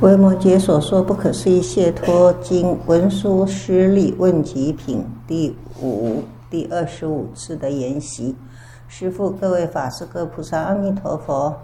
维摩诘所说不可思议解脱经文殊师利问集品第25次的研习。师父、各位法师、各菩萨，阿弥陀佛。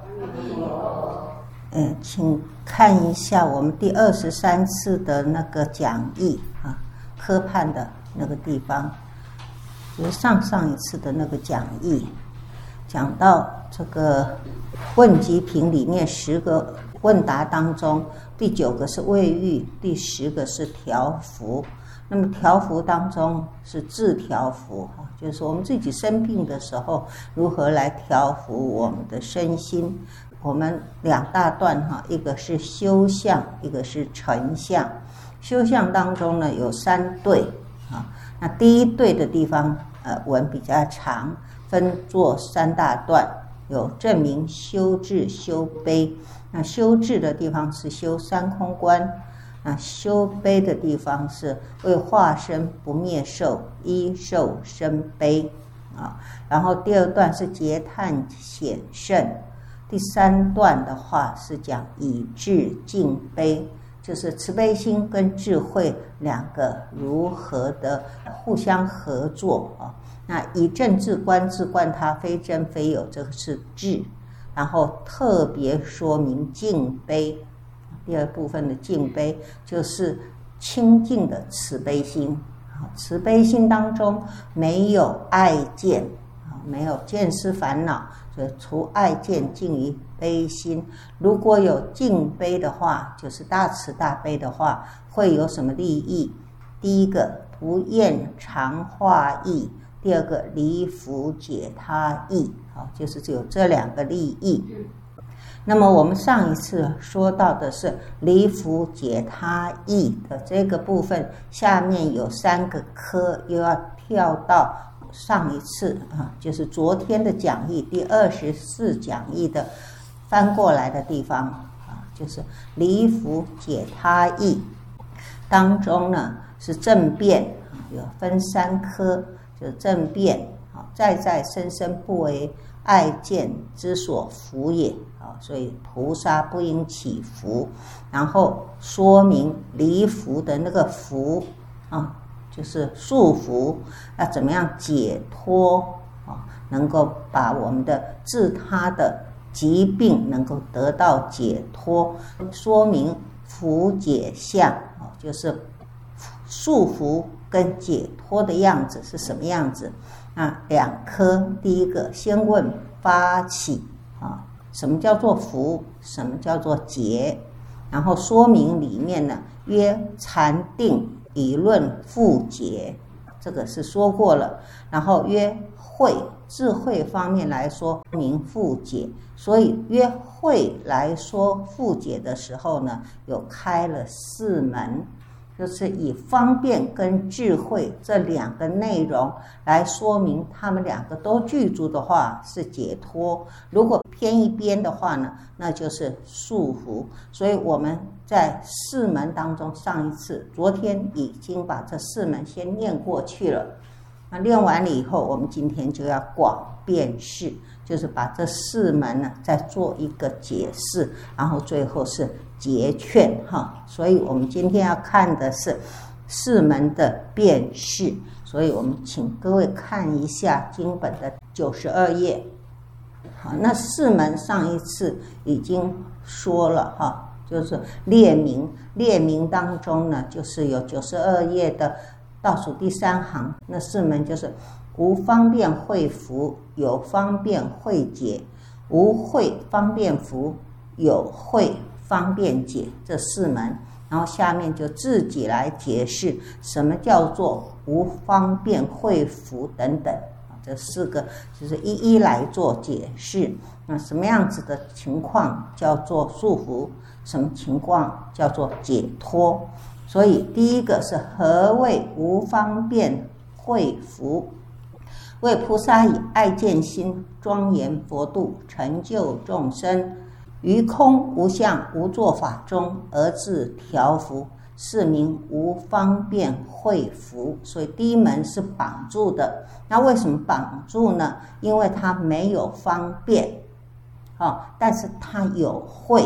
请看一下我们第23次的那个讲义科判的那个地方，就是上一次的那个讲义，讲到这个问集品里面10个问答当中，第9个是慰喻，第10个是调伏。那么调伏当中是自调伏，就是我们自己生病的时候如何来调伏我们的身心。我们2大段，一个是修相，一个是成相。修相当中呢有3对，那第1对的地方文比较长，分作3大段，有证明、修智、修悲。那修智的地方是修3空观，那修悲的地方是为化身不灭寿，依寿生悲然后第2段是结叹显圣，第3段的话是讲以智敬悲，就是慈悲心跟智慧2个如何的互相合作那以正智观，智观他非真非有，这个是智。然后特别说明敬悲，第2部分的敬悲就是清净的慈悲心。慈悲心当中没有爱见，没有见思烦恼，所以除爱见敬于悲心。如果有敬悲的话，就是大慈大悲的话，会有什么利益？第1个不厌长化意，第2个离苦解他意，就是只有这2个利益。那么我们上一次说到的是离苦解他意的这个部分，下面有3个科，又要跳到上一次就是昨天的讲义第24讲义的翻过来的地方就是离苦解他意当中呢是正辩，有分3科，就是正辩在生生不为爱见之所伏也所以菩萨不应起伏。然后说明离伏的那个伏就是束缚，要怎么样解脱能够把我们的自他的疾病能够得到解脱。说明伏解相就是束缚跟解脱的样子是什么样子。2科，第1个先问发起什么叫做伏，什么叫做解，然后说明里面呢曰禅定以论复解，这个是说过了。然后曰慧，智慧方面来说明复解，所以约慧来说复解的时候呢，有开了4门，就是以方便跟智慧这2个内容来说明，他们2个都具足的话是解脱，如果偏一边的话呢，那就是束缚。所以我们在4门当中，上一次昨天已经把这4门先念过去了。那念完了以后，我们今天就要广辩释，就是把这4门呢再做一个解释，然后最后是结劝所以我们今天要看的是4门的辩释。所以我们请各位看一下经本的92页。那4门上一次已经说了就是列明当中呢，就是有92页的倒数第3行，那4门就是无方便会伏，有方便会解，无会方便伏，有会方便解，这4门。然后下面就自己来解释什么叫做无方便会伏等等，这4个就是一一来做解释。那什么样子的情况叫做束缚，什么情况叫做解脱。所以第1个是何谓无方便会伏，为菩萨以爱见心庄严佛度，成就众生，于空无相无作法中而自调伏，是名无方便会伏。所以第1门是绑住的。那为什么绑住呢？因为它没有方便但是它有会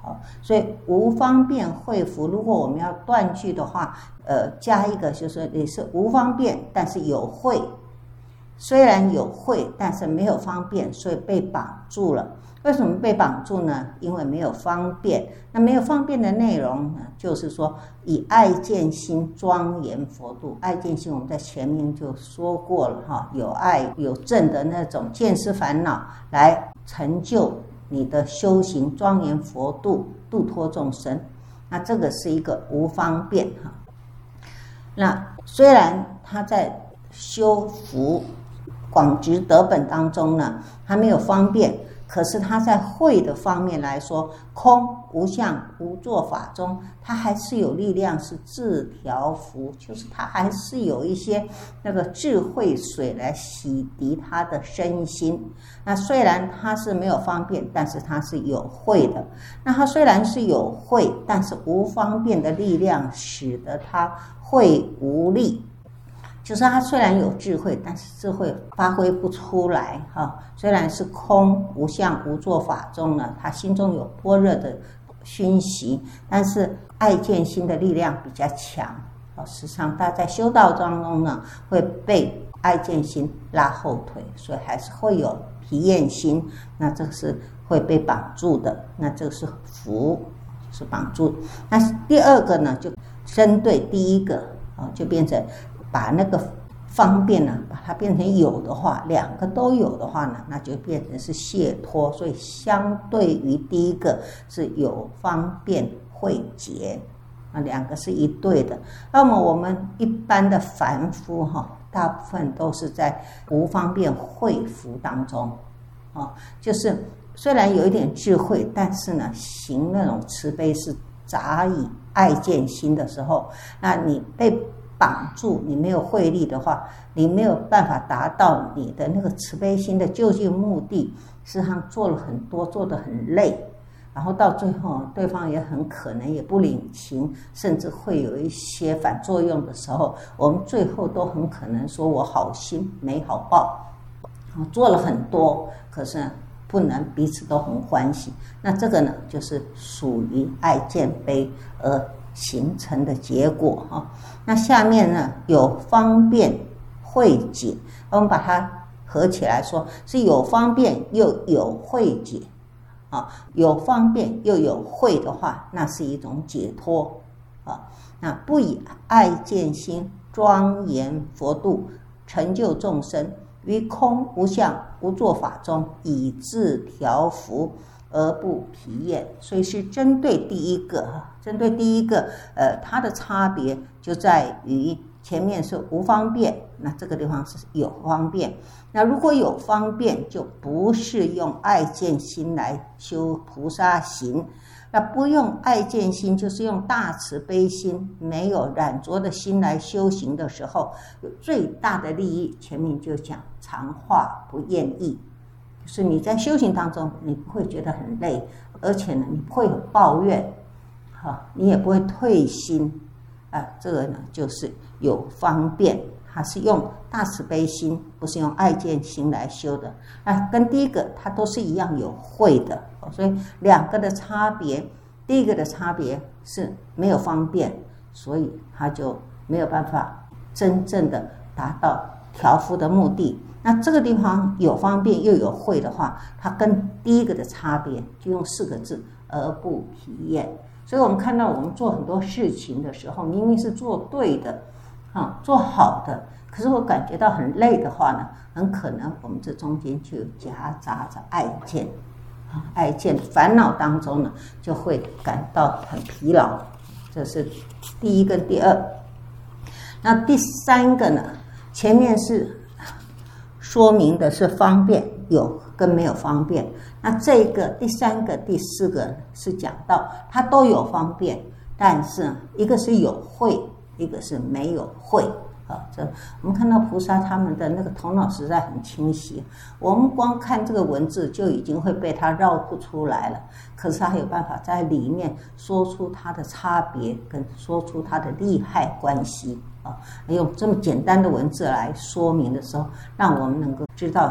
所以无方便会福，如果我们要断句的话，加一个就是你是无方便，但是有会，虽然有会，但是没有方便，所以被绑住了。为什么被绑住呢？因为没有方便。那没有方便的内容呢，就是说以爱见心庄严佛度。爱见心我们在前面就说过了哈，有爱有正的那种见思烦恼来成就你的修行庄严佛度，度脱众生。那这个是一个无方便哈。那虽然他在修福广植德本当中呢，他没有方便，可是他在慧的方面来说，空无相无作法中，他还是有力量，是自调伏，就是他还是有一些那个智慧水来洗涤他的身心。那虽然他是没有方便，但是他是有慧的。那他虽然是有慧，但是无方便的力量使得他慧无力。就是他虽然有智慧，但是智慧发挥不出来哈。虽然是空无相无作法中呢，他心中有般若的熏习，但是爱见心的力量比较强。实际上他在修道当中呢，会被爱见心拉后腿，所以还是会有疲厌心。那这个是会被绑住的，那这个是福，是绑住。那第二个呢，就针对第一个就变成把那个方便呢，把它变成有的话，两个都有的话呢，那就变成是解脱。所以相对于第一个是有方便慧解，两个是一对的。那么我们一般的凡夫大部分都是在无方便慧福当中就是虽然有一点智慧，但是呢，行那种慈悲是杂以爱见心的时候，那你被绑住，你没有慧力的话，你没有办法达到你的那个慈悲心的究竟目的。事实上做了很多，做得很累，然后到最后对方也很可能也不领情，甚至会有一些反作用的时候，我们最后都很可能说我好心没好报，做了很多，可是不能彼此都很欢喜。那这个呢，就是属于爱见悲而形成的结果那下面呢，有方便慧解，我们把它合起来说，是有方便又有慧解有方便又有慧的话，那是一种解脱那不以爱见心庄严佛度，成就众生于空无相无作法中，以自调伏而不疲厌。所以是针对第一个它的差别就在于前面是无方便，那这个地方是有方便。那如果有方便，就不是用爱见心来修菩萨行。那不用爱见心，就是用大慈悲心，没有染着的心来修行的时候，有最大的利益。前面就讲常化不厌意，就是你在修行当中，你不会觉得很累，而且呢，你不会有抱怨你也不会退心这个呢就是有方便，它是用大慈悲心，不是用爱见心来修的。跟第一个它都是一样有慧的所以两个的差别，第一个的差别是没有方便，所以它就没有办法真正的达到调伏的目的。那这个地方有方便又有慧的话，它跟第一个的差别就用4个字，而不疲厌。所以我们看到我们做很多事情的时候，明明是做对的做好的，可是我感觉到很累的话呢，很可能我们这中间就夹杂着爱见烦恼当中呢，就会感到很疲劳。这是第一跟第二。那第三个呢，前面是说明的是方便有跟没有方便，那这个第三个第四个是讲到它都有方便，但是一个是有慧，一个是没有慧这我们看到菩萨他们的那个头脑实在很清晰，我们光看这个文字就已经会被他绕不出来了，可是他还有办法在里面说出它的差别，跟说出它的利害关系用这么简单的文字来说明的时候，让我们能够知道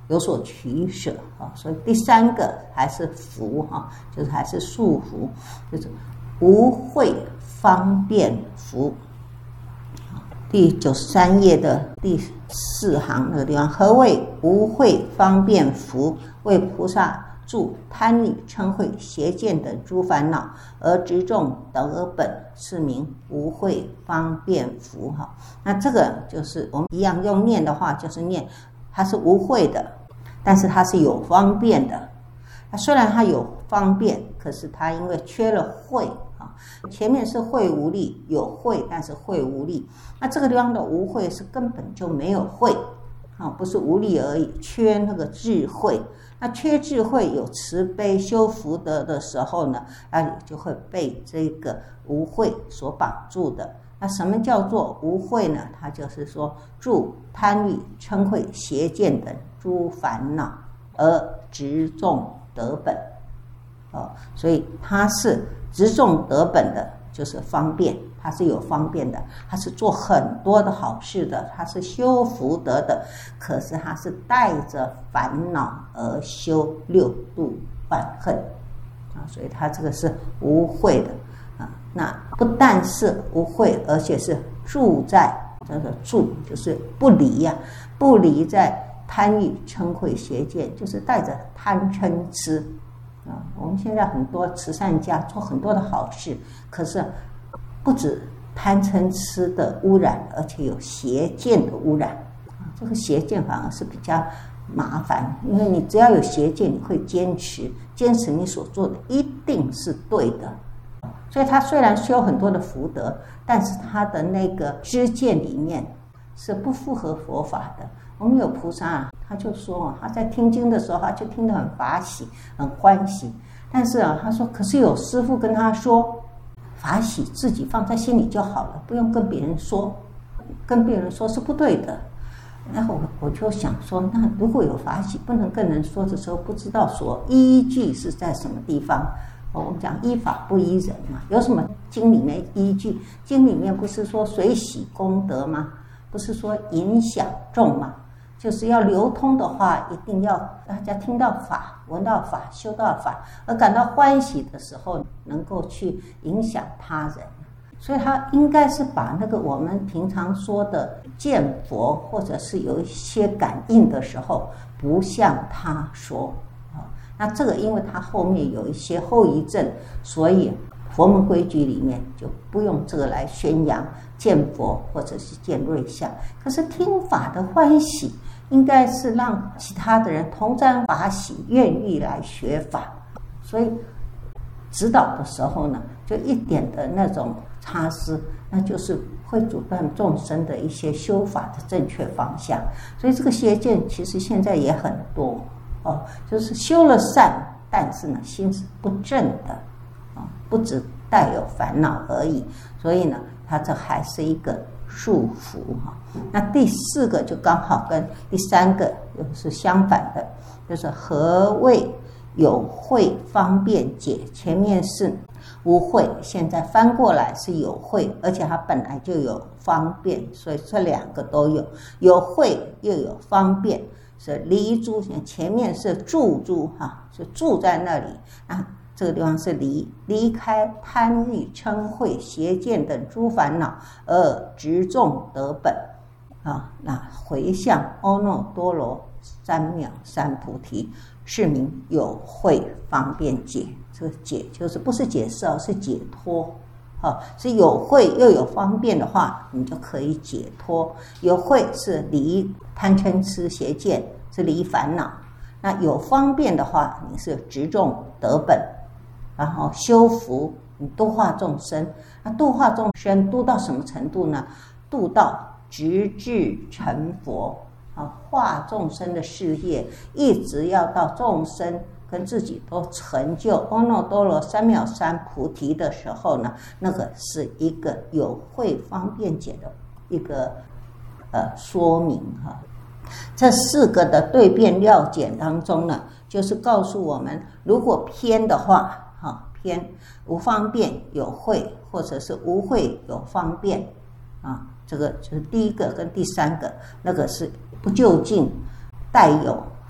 有所取舍啊。所以第三个还是福哈，就是还是束缚，就是无慧方便福。第93页的第4行那个地方，何谓无慧方便福？为菩萨住贪欲嗔恚邪见等诸烦恼，而执众得本，是名无慧方便福哈。那这个就是我们一样用念的话，就是念它是无慧的，但是它是有方便的。那虽然它有方便，可是它因为缺了慧啊，前面是慧无力，有慧但是慧无力。那这个地方的无慧是根本就没有慧啊，不是无力而已，缺那个智慧。那缺智慧有慈悲修福德的时候呢，那你就会被这个无慧所绑住的。那什么叫做无慧呢？它就是说住贪欲嗔恚邪见等诸烦恼，而执众得本所以它是执众得本的，就是方便，它是有方便的，它是做很多的好事的，它是修福德的，可是它是带着烦恼而修六度万恨所以它这个是无慧的那不但是无慧，而且是住在这个住就是不离不离在贪欲嗔恚邪见，就是带着贪嗔痴我们现在很多慈善家做很多的好事，可是不止贪嗔痴的污染，而且有邪见的污染这个邪见反而是比较麻烦，因为你只要有邪见，你会坚持你所做的一定是对的。所以他虽然修很多的福德，但是他的那个知见里面是不符合佛法的。我们有菩萨他就说他在听经的时候，他就听得很法喜很欢喜，但是他说可是有师父跟他说，法喜自己放在心里就好了，不用跟别人说，跟别人说是不对的。然后我就想说，那如果有法喜不能跟人说的时候，不知道说依据是在什么地方我们讲依法不依人嘛，有什么经里面依据？经里面不是说随喜功德吗？不是说影响众吗？就是要流通的话，一定要大家听到法、闻到法、修到法，而感到欢喜的时候，能够去影响他人。所以他应该是把那个我们平常说的见佛，或者是有一些感应的时候，不向他说那这个因为他后面有一些后遗症，所以佛门规矩里面就不用这个来宣扬见佛或者是见瑞相。可是听法的欢喜应该是让其他的人同沾法喜，愿意来学法。所以指导的时候呢，就一点的那种差失，那就是会阻断众生的一些修法的正确方向。所以这个邪见其实现在也很多就是修了善，但是呢心是不正的不只带有烦恼而已。所以呢它这还是一个束缚那第4个就刚好跟第3个又是相反的，就是何谓有慧方便解？前面是无慧，现在翻过来是有慧，而且它本来就有方便，所以这2个都有，有慧又有方便，是离诸，前面是住诸是住在那里这个地方是离开贪欲嗔恚邪见等诸烦恼，而执众得本那回向阿耨多罗三藐三菩提，是名有慧方便解。这个解就是不是解释是解脱是有慧又有方便的话，你就可以解脱。有慧是离贪嗔痴邪见，是离烦恼。那有方便的话，你是执众得本，然后修福，你度化众生。那度化众生度到什么程度呢？度到直至成佛化众生的事业，一直要到众生跟自己都成就阿耨多罗三藐三菩提的时候呢，那个是一个有慧方便解的一个说明这4个的对辩要解当中呢，就是告诉我们，如果偏的话偏无方便有慧，或者是无慧有方便这个就是第1个跟第3个，那个是不究竟带有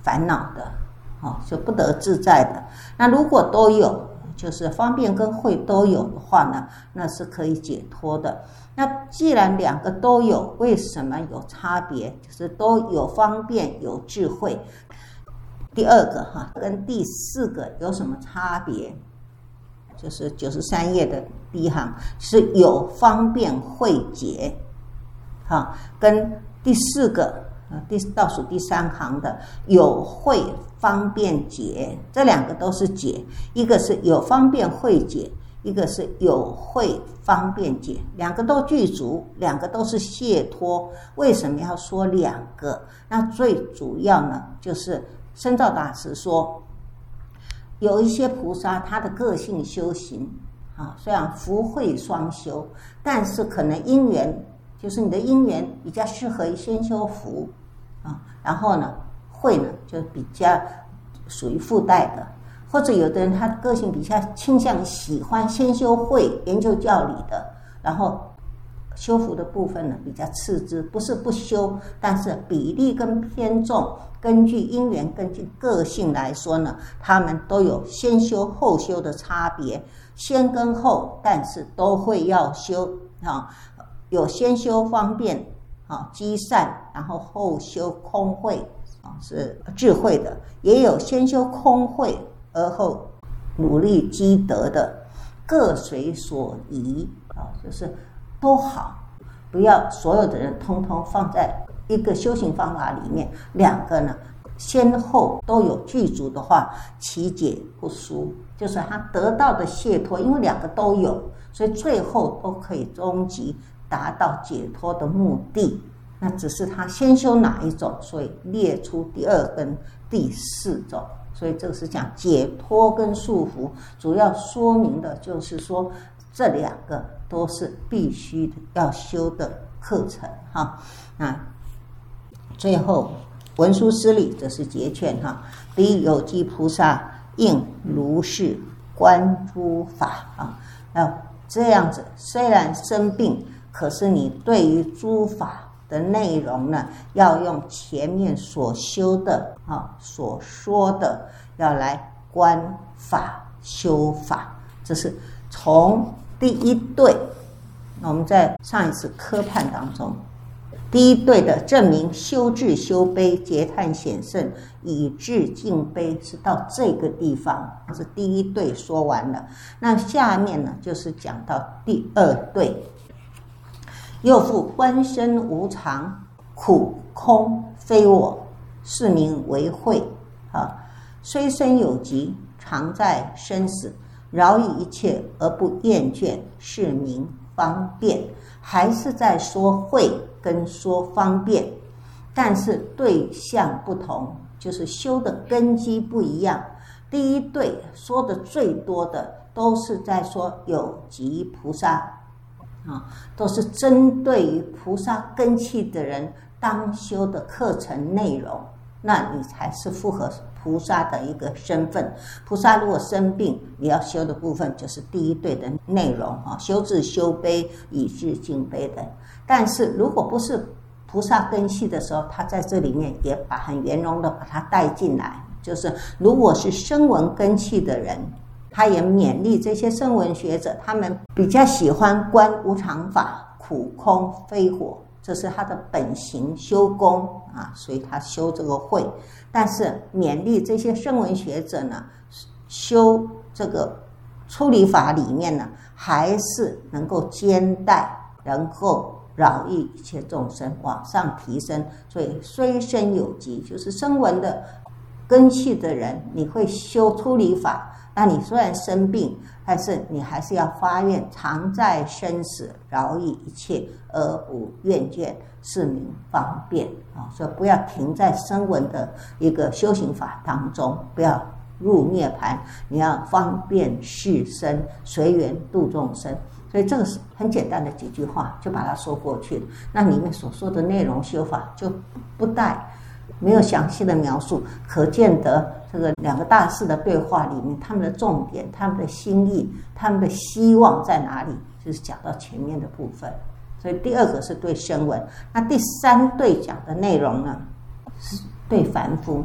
烦恼的，就不得自在的。那如果都有，就是方便跟慧都有的话呢，那是可以解脱的。那既然两个都有，为什么有差别？就是都有方便有智慧。第二个跟第四个有什么差别？就是93页的第一行是有方便慧解，跟第四个倒数第三行的有慧方便解，这两个都是解，一个是有方便慧解，一个是有慧方便解，两个都具足，两个都是解脱。为什么要说两个？那最主要呢，就是深造大师说，有一些菩萨他的个性修行虽然福慧双修，但是可能因缘，就是你的因缘比较适合于先修福然后呢慧呢就比较属于附带的，或者有的人他的个性比较倾向喜欢先修慧研究教理的，然后修福的部分呢比较次之，不是不修，但是比例跟偏重根据因缘根据个性来说呢，他们都有先修后修的差别，先跟后但是都会要修有先修方便积善，然后后修空慧是智慧的，也有先修空慧而后努力积德的，各随所宜就是都好，不要所有的人通通放在一个修行方法里面，两个呢先后都有具足的话，其解不殊，就是他得到的解脱，因为两个都有，所以最后都可以终极达到解脱的目的。那只是他先修哪一种，所以列出第二跟第四种。所以这个是讲解脱跟束缚，主要说明的就是说这两个都是必须要修的课程那最后文殊师利则是结劝彼有基菩萨应如是观诸法要这样子，虽然生病，可是你对于诸法的内容呢，要用前面所修的所说的，要来观法修法。这是从第一对，我们在上一次科判当中，第一对的证明修智修悲结叹显圣以智敬悲，是到这个地方，是第一对说完了。那下面呢，就是讲到第二对，又复观身无常，苦空非我，是名为慧虽身有疾，常在生死，饶益一切而不厌倦，是名方便。还是在说慧跟说方便，但是对象不同，就是修的根基不一样。第一对说的最多的都是在说有疾菩萨都是针对于菩萨根器的人当修的课程内容，那你才是符合菩萨的一个身份。菩萨如果生病，你要修的部分就是第一对的内容修智修悲以智敬悲的。但是如果不是菩萨根器的时候，他在这里面也把很圆融的把它带进来，就是如果是声闻根器的人，他也勉励这些声闻学者，他们比较喜欢观无常法，苦空非我，这是他的本行修功所以他修这个慧。但是勉励这些声闻学者呢，修这个出离法里面呢，还是能够兼带，能够饶益一切众生往上提升。所以虽身有疾，就是声闻的根器的人，你会修出离法，那你虽然生病，但是你还是要发愿常在生死，饶益一切而无厌倦，是名方便所以不要停在声闻的一个修行法当中，不要入涅槃，你要方便世身，随缘度众生。所以这个是很简单的几句话就把它说过去了。那里面所说的内容修法就不带，没有详细的描述，可见得这个两个大师的对话里面，他们的重点，他们的心意，他们的希望在哪里，就是讲到前面的部分。所以第二个是对声闻，那第三对讲的内容呢，是对凡夫。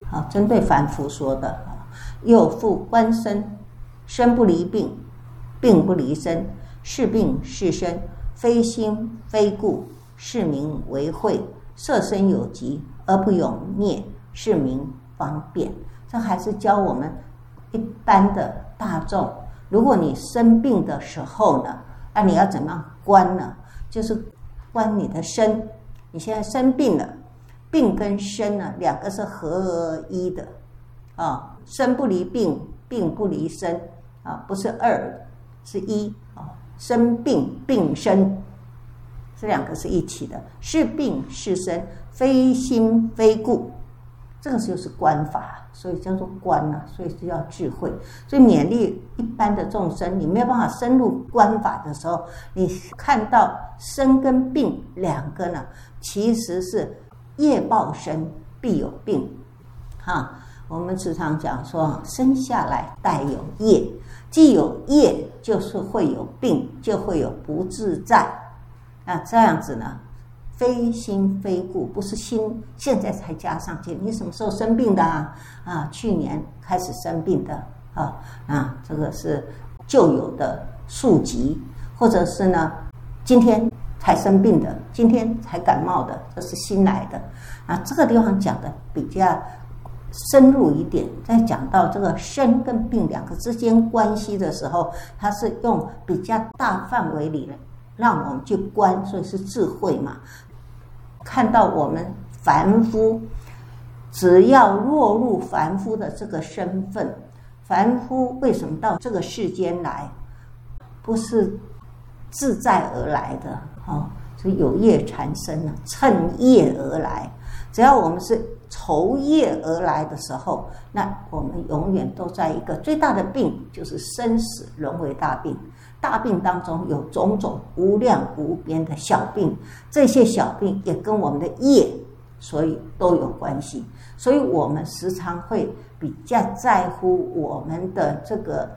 针对凡夫说的。又复观身，身不离病，病不离身，是病是身，非心非故，是名为慧。色身有极而不永灭，是名方便。这还是教我们一般的大众，如果你生病的时候呢，那你要怎么样观呢？就是观你的身。你现在生病了，病跟身呢两个是合而一的身不离病，病不离身不是二，是一生病病身，这两个是一起的，是病是身，非心非故，这个就是观法，所以叫做观所以是要智慧。所以勉励一般的众生，你没有办法深入观法的时候，你看到生跟病两个呢，其实是业报生必有病我们时常讲说，生下来带有业，既有业就是会有病，就会有不自在。那这样子呢，非心非故，不是心现在才加上去，你什么时候生病的去年开始生病的这个是旧有的宿疾，或者是呢今天才生病的，今天才感冒的，这是新来的这个地方讲的比较深入一点，在讲到这个生跟病两个之间关系的时候，它是用比较大范围里让我们去观，所以是智慧嘛。看到我们凡夫，只要落入凡夫的这个身份，凡夫为什么到这个世间来，不是自在而来的所以有业缠身趁业而来。只要我们是酬业而来的时候，那我们永远都在一个最大的病，就是生死轮回大病。大病当中有种种无量无边的小病，这些小病也跟我们的业所以都有关系。所以我们时常会比较在乎我们的这个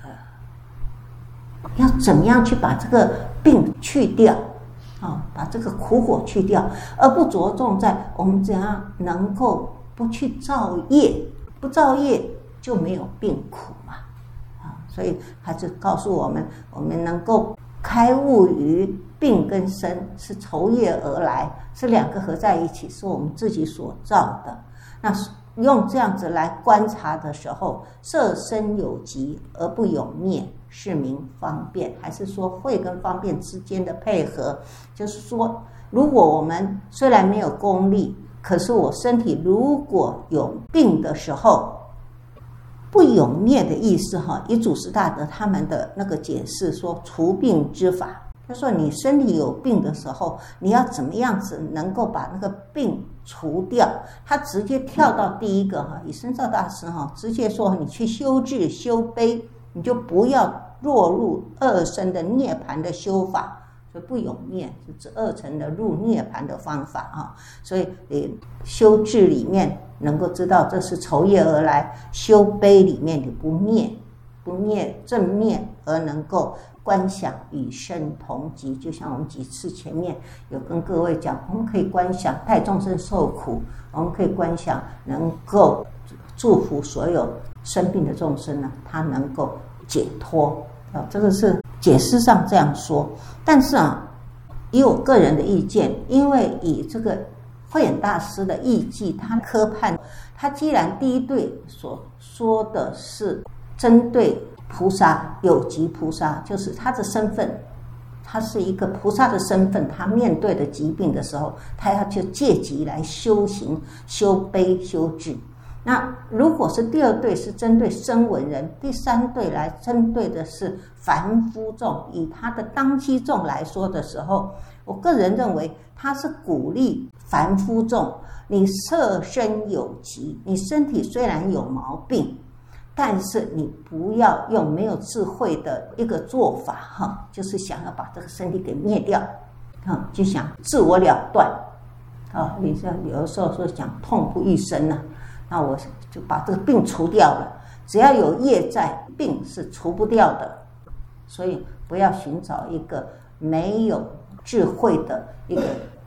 要怎么样去把这个病去掉把这个苦果去掉，而不着重在我们怎样能够不去造业，不造业就没有病苦嘛所以他就告诉我们，我们能够开悟于病跟身是酬业而来，是两个合在一起，是我们自己所造的。那用这样子来观察的时候，色身有极而不永灭，是名方便。还是说慧跟方便之间的配合，就是说如果我们虽然没有功力，可是我身体如果有病的时候，不永灭的意思以祖师大德他们的那个解释说，除病之法，就说你身体有病的时候，你要怎么样子能够把那个病除掉。他直接跳到第一个以深照大师直接说，你去修智修悲，你就不要落入二乘的涅槃的修法。所以不永灭是指二乘的入涅槃的方法所以你修智里面能够知道这是酬业而来，修悲里面你不灭正灭，而能够观想与生同极。就像我们几次前面有跟各位讲，我们可以观想代众生受苦，我们可以观想能够祝福所有生病的众生呢，他能够解脱这个是解释上这样说。但是以我个人的意见，因为以这个慧眼大师的义记，他科判，他既然第一对所说的是针对菩萨有极菩萨，就是他的身份，他是一个菩萨的身份，他面对的疾病的时候，他要去借疾来修行、修悲、修智。那如果是第二对是针对声闻人，第三对来针对的是凡夫众，以他的当机众来说的时候，我个人认为他是鼓励凡夫众，你色身有疾，你身体虽然有毛病，但是你不要用没有智慧的一个做法就是想要把这个身体给灭掉就想自我了断你像有的时候说讲痛不欲生那我就把这个病除掉了。只要有业在，病是除不掉的。所以不要寻找一个没有智慧的一个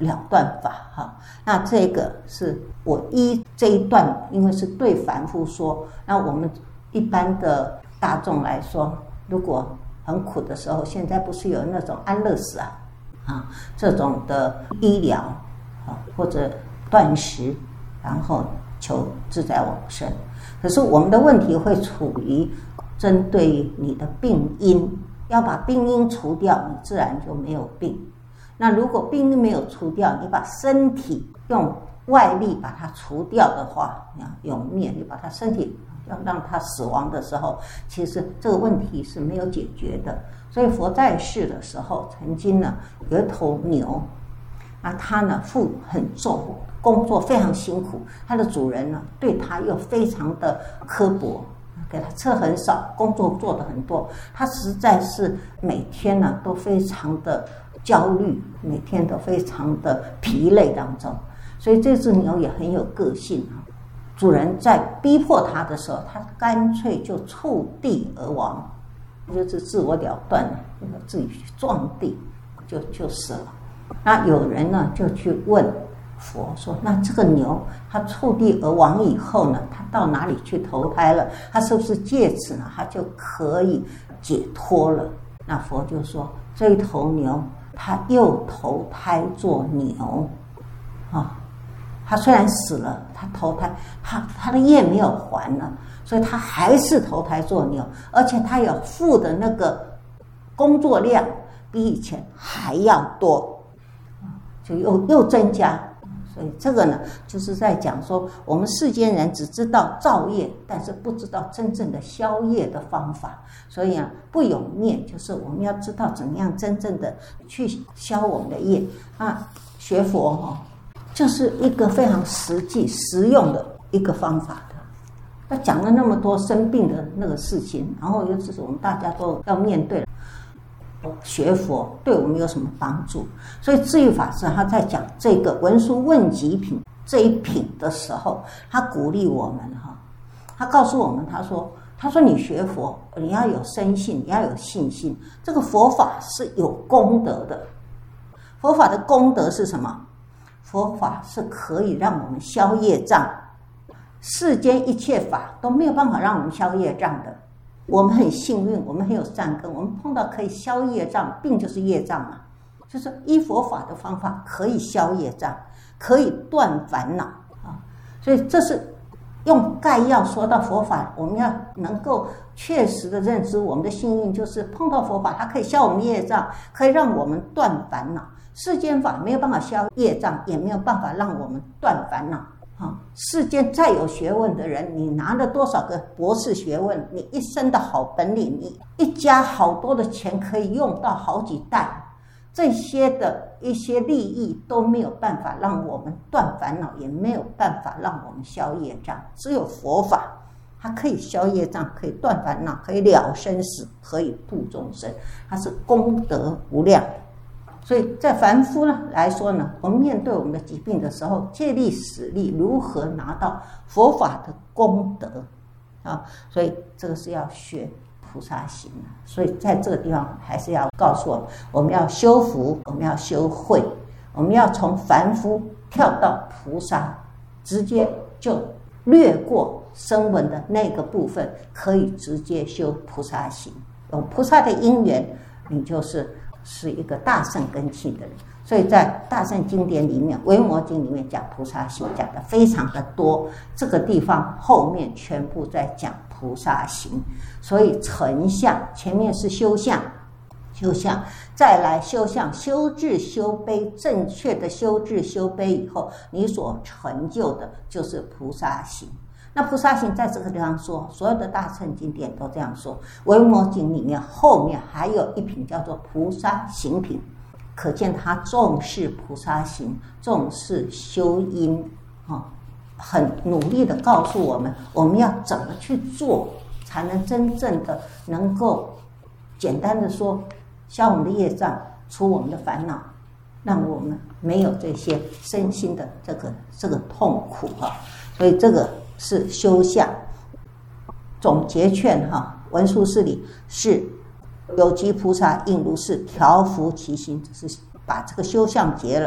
了断法哈。那这个是我依这一段，因为是对凡夫说，那我们一般的大众来说，如果很苦的时候，现在不是有那种安乐死这种的医疗或者断食，然后求自在往生。可是我们的问题会处于针对你的病因，要把病因除掉，你自然就没有病。那如果病因没有除掉，你把身体用外力把它除掉的话，永灭，你把它身体要让它死亡的时候，其实这个问题是没有解决的。所以佛在世的时候，曾经呢有一头牛，它呢负很重，工作非常辛苦，它的主人呢对它又非常的刻薄，给它吃很少，工作做得很多，它实在是每天呢都非常的焦虑，每天都非常的疲累当中。所以这只牛也很有个性，主人在逼迫它的时候，它干脆就触地而亡，就是自我了断了，自己去撞地就死了。那有人呢就去问佛说，那这个牛它触地而亡以后呢，它到哪里去投胎了？它是不是借此呢它就可以解脱了？那佛就说，这一头牛它又投胎做牛它虽然死了，它投胎，它的业没有还了，所以它还是投胎做牛，而且它有付的那个工作量比以前还要多，就又增加。所以这个呢，就是在讲说，我们世间人只知道造业，但是不知道真正的消业的方法。所以不永灭，就是我们要知道怎么样真正的去消我们的业学佛就是一个非常实际实用的一个方法的。他讲了那么多生病的那个事情，然后尤其是我们大家都要面对，学佛对我们有什么帮助？所以智裕法师他在讲这个文殊问疾品这一品的时候，他鼓励我们他告诉我们，他说你学佛，你要有深信，你要有信心。这个佛法是有功德的，佛法的功德是什么？佛法是可以让我们消业障，世间一切法都没有办法让我们消业障的。我们很幸运，我们很有善根，我们碰到可以消业障，病就是业障嘛，就是依佛法的方法可以消业障，可以断烦恼所以这是用概要说到佛法，我们要能够确实的认知我们的幸运，就是碰到佛法，它可以消我们业障，可以让我们断烦恼。世间法没有办法消业障，也没有办法让我们断烦恼世间再有学问的人，你拿了多少个博士学问，你一身的好本领，你一家好多的钱可以用到好几代，这些的一些利益都没有办法让我们断烦恼，也没有办法让我们消业障。只有佛法，它可以消业障，可以断烦恼，可以了生死，可以度众生，它是功德无量。所以在凡夫来说呢，我们面对我们的疾病的时候，借力使力，如何拿到佛法的功德所以这个是要学菩萨行所以在这个地方还是要告诉我们要修福，我们要修慧，我们要从凡夫跳到菩萨，直接就略过声闻的那个部分，可以直接修菩萨行。有菩萨的因缘，你是一个大圣根器的人。所以在大圣经典里面，维摩经里面讲菩萨行讲的非常的多，这个地方后面全部在讲菩萨行。所以成相，前面是修相，再来修相，修智修悲，正确的修智修悲以后，你所成就的就是菩萨行。那菩萨行在这个地方说，所有的大乘经典都这样说。维摩经里面后面还有一品叫做菩萨行品，可见他重视菩萨行，重视修因很努力的告诉我们，我们要怎么去做，才能真正的能够简单的说消我们的业障，除我们的烦恼，让我们没有这些身心的这个痛苦所以这个是修相。总结劝文殊师里是有集菩萨应如是调伏其心，只是把这个修相结了，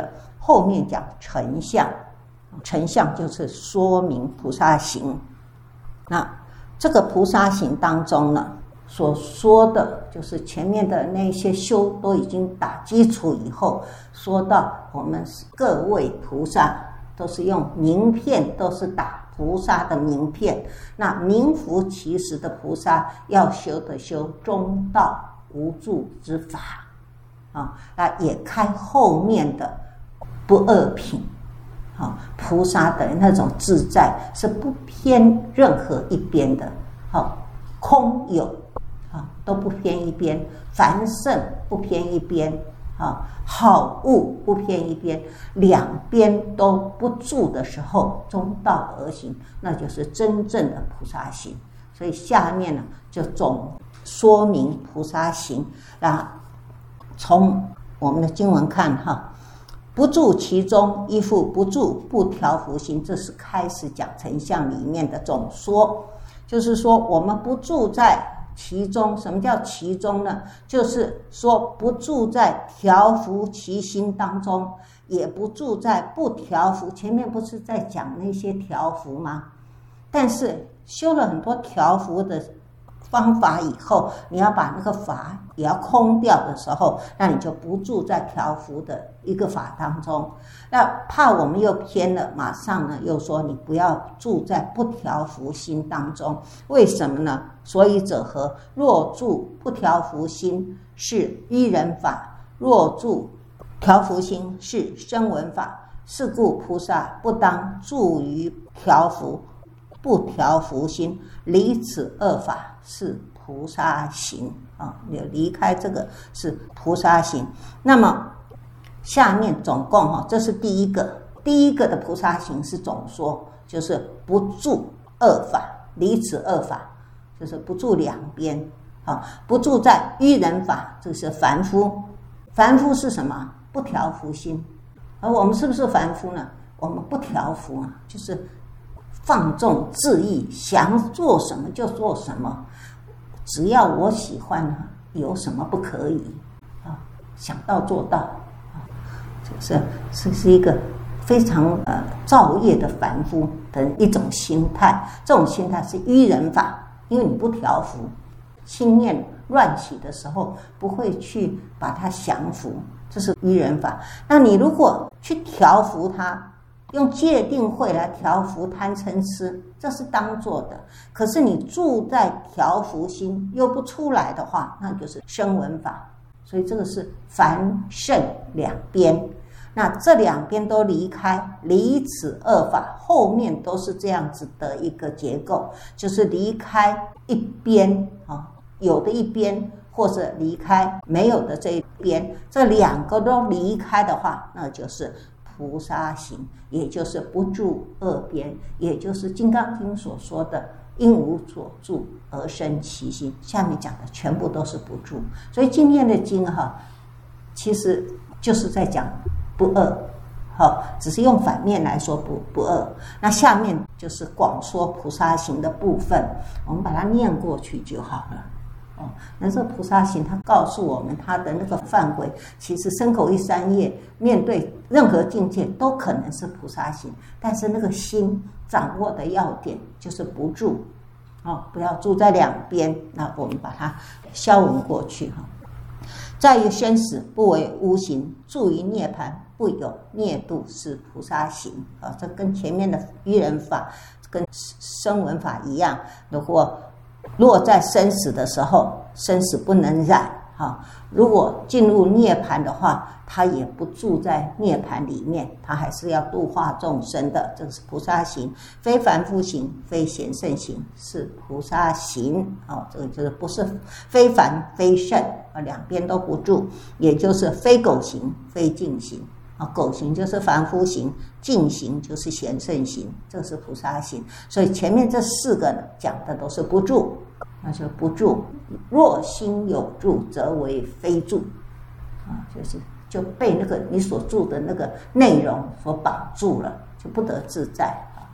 后面讲成相，成相就是说明菩萨行。那这个菩萨行当中呢，所说的就是前面的那些修都已经打基础以后，说到我们各位菩萨都是用名片，都是打菩萨的名片。那名副其实的菩萨要修的修中道无住之法啊，那也开后面的不二品啊，菩萨的那种自在是不偏任何一边的，好，空有啊都不偏一边，凡圣不偏一边啊，好恶不偏一边，两边都不住的时候，中道而行，那就是真正的菩萨行。所以下面呢就总说明菩萨行。那从我们的经文看哈，不住其中，依复不住不调伏心，这是开始讲成相里面的总说，就是说我们不住在其中。什么叫其中呢？就是说不住在调伏其心当中，也不住在不调伏。前面不是在讲那些调伏吗？但是修了很多调伏的方法以后，你要把那个法也要空掉的时候，那你就不住在调伏的一个法当中。那怕我们又偏了，马上呢又说你不要住在不调伏心当中。为什么呢？所以者何？若住不调伏心是依人法，若住调伏心是声闻法。是故菩萨不当住于调伏不调伏心，离此二法是菩萨行啊！你离开这个是菩萨行。那么下面总共这是第一个的菩萨行是总说，就是不住二法，离此二法，就是不住两边啊，不住在依人法，这是凡夫。凡夫是什么？不调伏心。而我们是不是凡夫呢？我们不调伏啊，就是放纵自意，想做什么就做什么，只要我喜欢，有什么不可以啊？想到做到啊，这是一个非常造业的凡夫的一种心态。这种心态是依人法，因为你不调伏，心念乱起的时候不会去把它降服，这是依人法。那你如果去调伏它，用戒定慧来调伏贪嗔痴，这是当做的。可是你住在调伏心又不出来的话，那就是声闻法。所以这个是凡圣两边。那这两边都离开，离此二法，后面都是这样子的一个结构，就是离开一边啊，有的一边，或者离开没有的这一边，这两个都离开的话，那就是菩萨行，也就是不住二边，也就是《金刚经》所说的因无所住而生其心。下面讲的全部都是不住，所以今天的经其实就是在讲不二，只是用反面来说不二。那下面就是广说菩萨行的部分，我们把它念过去就好了。那这个菩萨行，它告诉我们它的那个范围，其实身口意三业面对任何境界都可能是菩萨行，但是那个心掌握的要点就是不住，不要住在两边。那我们把它消文过去。在于生死不为无行，住于涅槃不有灭度，是菩萨行。这跟前面的依人法跟声闻法一样，如果落在生死的时候，生死不能染如果进入涅槃的话，他也不住在涅槃里面，他还是要度化众生的，这是菩萨行。非凡夫行，非贤圣行，是菩萨行这个就是不是非凡非圣两边都不住，也就是非苟行非净行苟行就是凡夫行，净行就是贤圣行，这是菩萨行。所以前面这四个呢讲的都是不住，那就不住。若心有住，则为非住就被那个你所住的那个内容所绑住了，就不得自在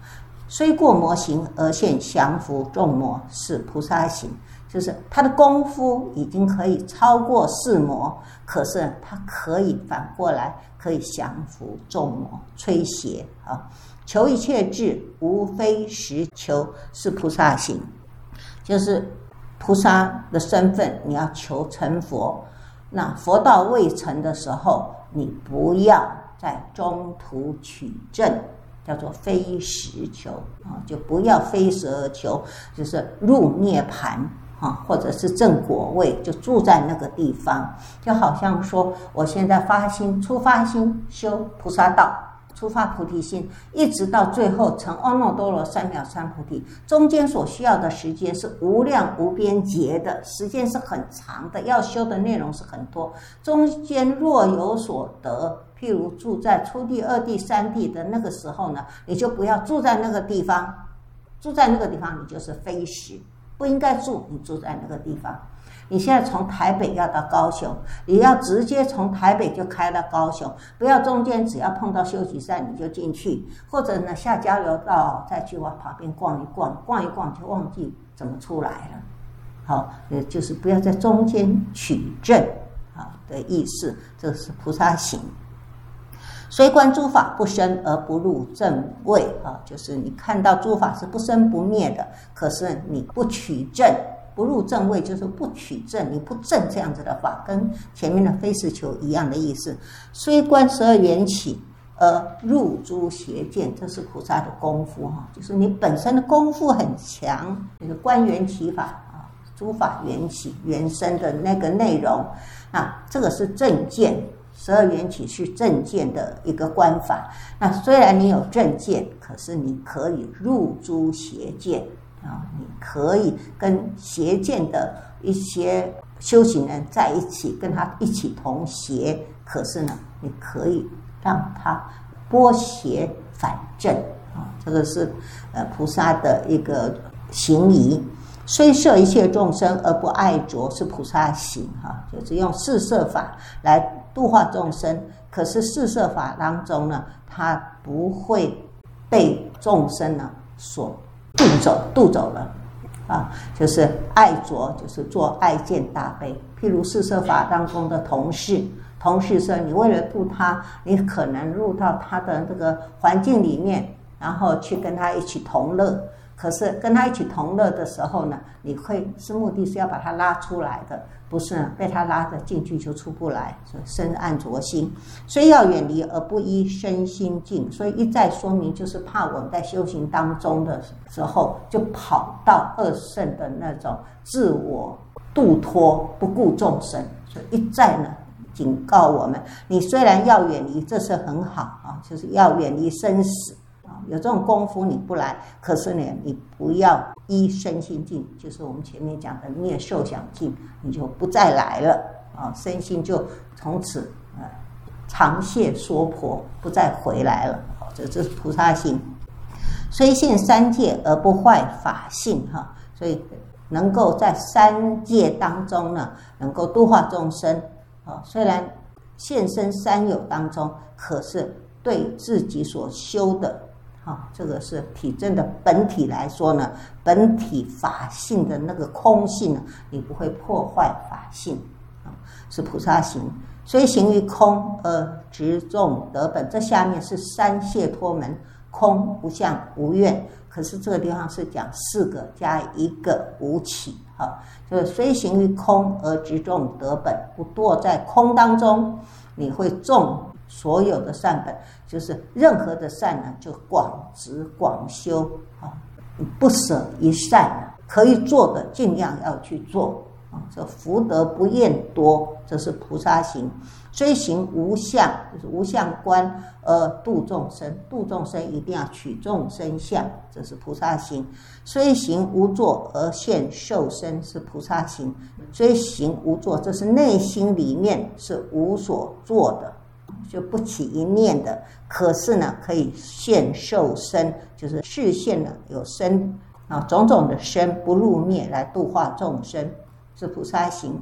虽过魔行而现降伏众魔，是菩萨行。就是他的功夫已经可以超过四魔，可是他可以反过来可以降服众魔，摧邪啊！求一切智，无非实求，是菩萨行。就是菩萨的身份，你要求成佛，那佛道未成的时候，你不要在中途取证，叫做非实求啊，就不要非实而求，就是入涅盘啊，或者是正果位，就住在那个地方。就好像说，我现在发心，出发心修菩萨道，出发菩提心，一直到最后成阿耨多罗三藐三菩提，中间所需要的时间是无量无边劫的，时间是很长的，要修的内容是很多。中间若有所得，譬如住在初地、二地、三地的那个时候呢，你就不要住在那个地方，住在那个地方你就是非实，不应该住，你住在那个地方。你现在从台北要到高雄，你要直接从台北就开到高雄，不要中间只要碰到休息站你就进去，或者呢下交流道再去往旁边逛一逛，逛一逛就忘记怎么出来了。好，就是不要在中间取证啊的意思，这是菩萨行。虽观诸法不生而不入正位啊，就是你看到诸法是不生不灭的，可是你不取证。不入正位就是不取证，你不证这样子的法，跟前面的非实求一样的意思。虽观12缘起而入诸邪见，这是菩萨的功夫哈，就是你本身的功夫很强，就是观缘起法啊，诸法缘起原生的那个内容啊，这个是正见。12缘起是正见的一个观法。那虽然你有正见，可是你可以入诸邪见。你可以跟邪见的一些修行人在一起，跟他一起同邪，可是呢，你可以让他拨邪反正啊，这个是菩萨的一个行仪。虽摄一切众生而不爱着，是菩萨行哈，就是用四摄法来度化众生。可是四摄法当中呢，他不会被众生呢所渡走了啊，就是爱着，就是做爱见大悲。譬如四摄法当中的同事摄，你为了度他，你可能入到他的这个环境里面，然后去跟他一起同乐。可是跟他一起同乐的时候呢，你会是目的是要把他拉出来的，不是被他拉着进去就出不来，深暗着心。虽要远离而不依身心境，所以一再说明就是怕我们在修行当中的时候就跑到恶圣的那种自我度脱，不顾众生，所以一再呢警告我们，你虽然要远离，这是很好啊，就是要远离生死。有这种功夫你不来，可是呢你不要依身心境，就是我们前面讲的灭受想境，你就不再来了啊，身心就从此长谢娑婆，不再回来了。这是菩萨行。虽现三界而不坏法性哈，所以能够在三界当中呢，能够度化众生啊。虽然现身三有当中，可是对自己所修的这个是体证的本体来说呢，本体法性的那个空性呢，你不会破坏法性是菩萨行。虽行于空而直众得本，这下面是三解脱门，空无相无愿，可是这个地方是讲四个加一个无起就是虽行于空而直众得本，不堕在空当中，你会种所有的善本，就是任何的善呢，就广植广修不舍一善可以做的尽量要去做这福德不厌多，这是菩萨行。虽行无相，就是无相观而度众生，度众生一定要取众生相，这是菩萨行。虽行无作而现受身，是菩萨行。虽行无作，这是内心里面是无所作的，就不起一念的，可是呢可以现受身，就是示现了有身种种的身不入灭来度化众生，是菩萨行。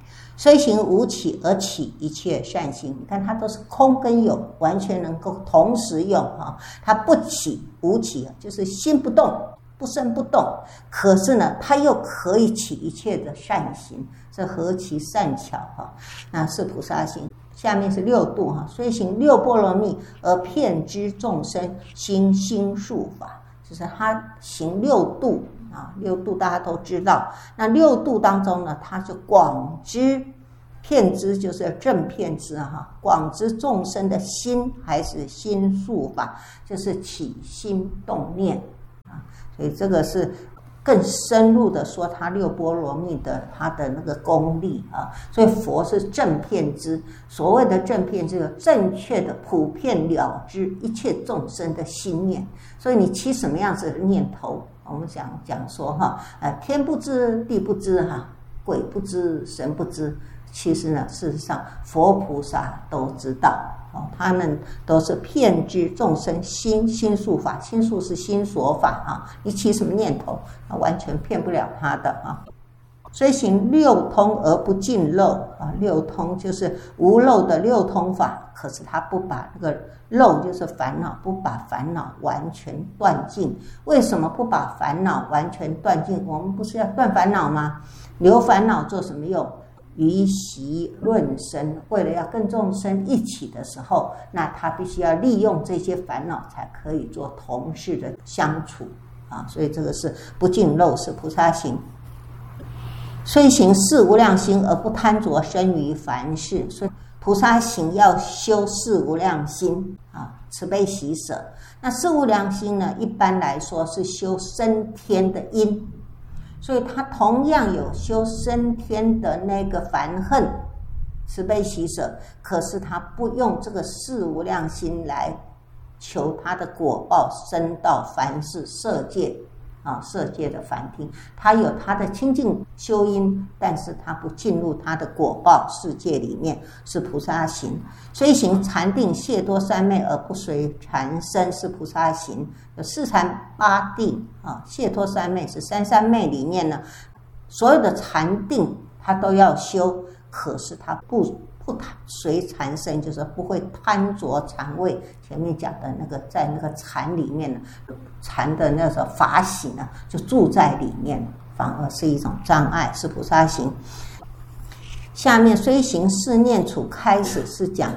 虽行无起而起一切善行，你看它都是空跟有，完全能够同时用啊。它不起无起，就是心不动，不生不动，可是呢，它又可以起一切的善行，这何其善巧哈！那是菩萨行。下面是六度哈，虽行六波罗蜜而遍知众生心心术法，就是他行六度啊，六度大家都知道。那六度当中呢，他就广知，遍知就是正遍知哈，广知众生的心，还是心术法，就是起心动念啊。所以这个是更深入的说他六波罗蜜的他的那个功力啊。所以佛是正遍知，所谓的正遍知，有正确的普遍了知一切众生的心念。所以你起什么样子的念头，我们讲说哈，天不知地不知哈，鬼不知神不知，其实呢，事实上佛菩萨都知道。他们都是遍知众生心术法，心术是心所法啊。你起什么念头，完全骗不了他的啊。虽行六通而不尽漏啊，六通就是无漏的六通法，可是他不把那个漏就是烦恼，不把烦恼完全断尽。为什么不把烦恼完全断尽？我们不是要断烦恼吗？留烦恼做什么用？于习论生，为了要跟众生一起的时候，那他必须要利用这些烦恼，才可以做同事的相处啊。所以这个是不尽漏，是菩萨行。虽行四无量心而不贪着生于凡事，所以菩萨行要修四无量心啊，慈悲喜舍。那四无量心呢，一般来说是修升天的因。所以他同样有修升天的那个烦恨慈悲喜舍，可是他不用这个四无量心来求他的果报升到凡世色界啊，色界的梵听，他有他的清净修因，但是他不进入他的果报世界里面，是菩萨行。虽行禅定解脱三昧而不随禅身，是菩萨行。有四禅八定啊，解脱三昧是三昧里面呢，所有的禅定他都要修，可是他不随禅身，就是不会贪着禅味。前面讲的那个，在那个禅里面呢，禅的那个法喜呢，就住在里面，反而是一种障碍，是菩萨行。下面虽行四念处，开始是讲